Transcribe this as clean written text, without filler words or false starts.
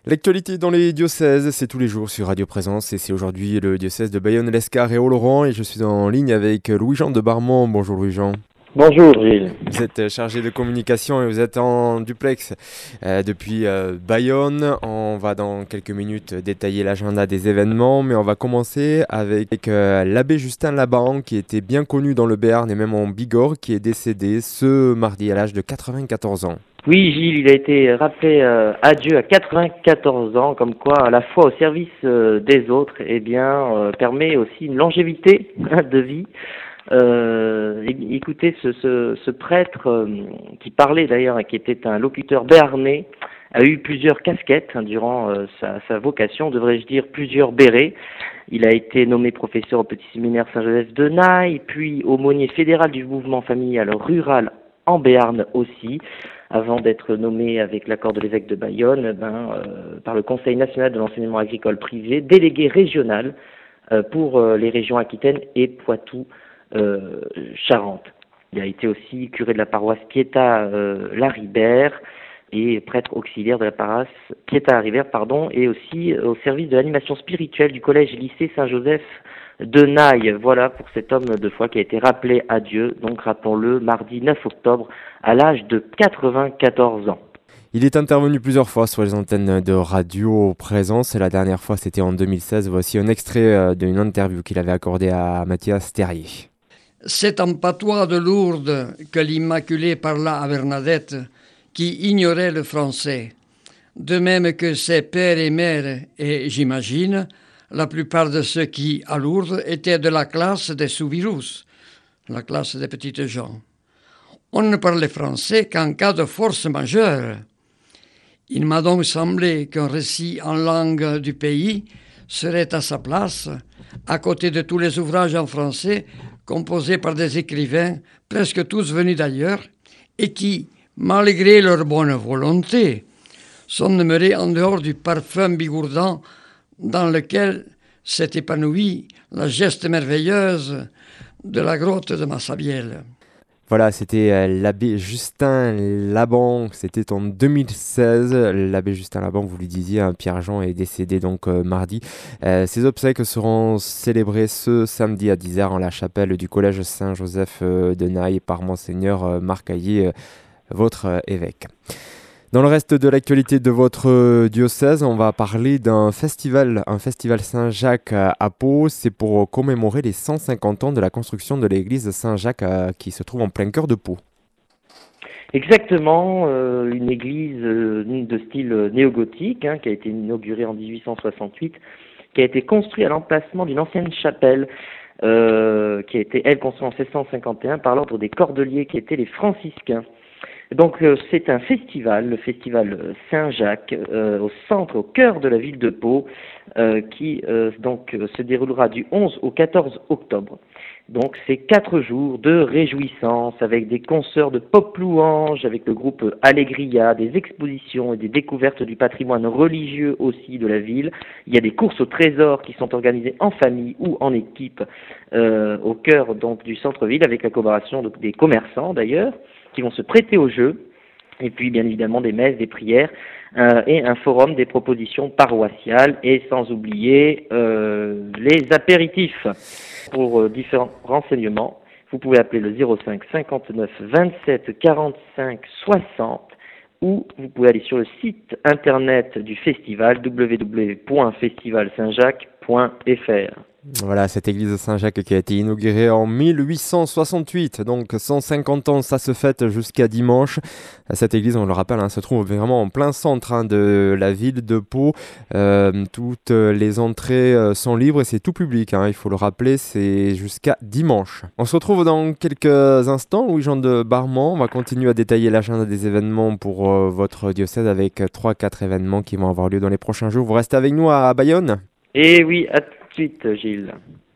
L'actualité dans les diocèses, c'est tous les jours sur Radio Présence et c'est aujourd'hui le diocèse de Bayonne-Lescar et Oloron et je suis en ligne avec Louis-Jean de Barmont. Bonjour Louis-Jean. Bonjour Gilles. Vous êtes chargé de communication et vous êtes en duplex depuis Bayonne. On va dans quelques minutes détailler l'agenda des événements, mais on va commencer avec l'abbé Justin Laban qui était bien connu dans le Béarn et même en Bigorre, qui est décédé ce mardi à l'âge de 94 ans. Oui Gilles, il a été rappelé à Dieu à 94 ans, comme quoi à la fois au service des autres, permet aussi une longévité de vie. Écoutez, ce prêtre qui parlait d'ailleurs et qui était un locuteur béarnais a eu plusieurs casquettes durant sa vocation, devrais-je dire plusieurs bérets. Il a été nommé professeur au Petit Séminaire Saint-Joseph de Naï, puis aumônier fédéral du mouvement familial rural en Béarn aussi, avant d'être nommé avec l'accord de l'évêque de Bayonne par le Conseil national de l'enseignement agricole privé, délégué régional pour les régions Aquitaine et Poitou-Charentes. Il a été aussi curé de la paroisse Pietà-Laribert et prêtre auxiliaire de la paroisse Pietà-Laribert, et aussi au service de l'animation spirituelle du collège-lycée Saint-Joseph de Naï. Voilà pour cet homme de foi qui a été rappelé à Dieu, donc rappelons-le, mardi 9 octobre, à l'âge de 94 ans. Il est intervenu plusieurs fois sur les antennes de Radio Présence et la dernière fois c'était en 2016. Voici un extrait d'une interview qu'il avait accordée à Mathias Terrier. C'est en patois de Lourdes que l'Immaculée parla à Bernadette, qui ignorait le français. De même que ses pères et mères, et j'imagine, la plupart de ceux qui, à Lourdes, étaient de la classe des sous-virus, la classe des petites gens. On ne parlait français qu'en cas de force majeure. Il m'a donc semblé qu'un récit en langue du pays serait à sa place, à côté de tous les ouvrages en français composés par des écrivains, presque tous venus d'ailleurs, et qui, malgré leur bonne volonté, sont demeurés en dehors du parfum bigourdant dans lequel s'est épanouie la geste merveilleuse de la grotte de Massabielle. Voilà, c'était l'abbé Justin Laban, c'était en 2016. L'abbé Justin Laban, vous lui disiez, Pierre-Jean est décédé donc mardi. Ses obsèques seront célébrées ce samedi à 10h en la chapelle du collège Saint-Joseph de Naï par Monseigneur Marc Hayé, votre évêque. Dans le reste de l'actualité de votre diocèse, on va parler d'un festival, un festival Saint-Jacques à Pau. C'est pour commémorer les 150 ans de la construction de l'église Saint-Jacques qui se trouve en plein cœur de Pau. Exactement, une église de style néo-gothique qui a été inaugurée en 1868, qui a été construite à l'emplacement d'une ancienne chapelle qui a été, elle, construite en 1651 par l'ordre des Cordeliers qui étaient les franciscains. Donc c'est un festival, le festival Saint-Jacques, au centre, au cœur de la ville de Pau, qui se déroulera du 11 au 14 octobre. Donc c'est 4 jours de réjouissance avec des concerts de pop louanges, avec le groupe Allegria, des expositions et des découvertes du patrimoine religieux aussi de la ville. Il y a des courses au trésor qui sont organisées en famille ou en équipe au cœur donc du centre-ville avec la collaboration des commerçants d'ailleurs, qui vont se prêter au jeu, et puis bien évidemment des messes, des prières, et un forum des propositions paroissiales, et sans oublier les apéritifs. Pour différents renseignements, vous pouvez appeler le 05 59 27 45 60, ou vous pouvez aller sur le site internet du festival www.festivalsaintjacques.fr. Voilà, cette église Saint-Jacques qui a été inaugurée en 1868, donc 150 ans, ça se fête jusqu'à dimanche. Cette église, on le rappelle, se trouve vraiment en plein centre de la ville de Pau. Toutes les entrées sont libres et c'est tout public, il faut le rappeler, c'est jusqu'à dimanche. On se retrouve dans quelques instants, Louis-Jean de Barmont. On va continuer à détailler l'agenda des événements pour votre diocèse avec 3-4 événements qui vont avoir lieu dans les prochains jours. Vous restez avec nous à Bayonne ? Et oui, à tout de suite, Gilles.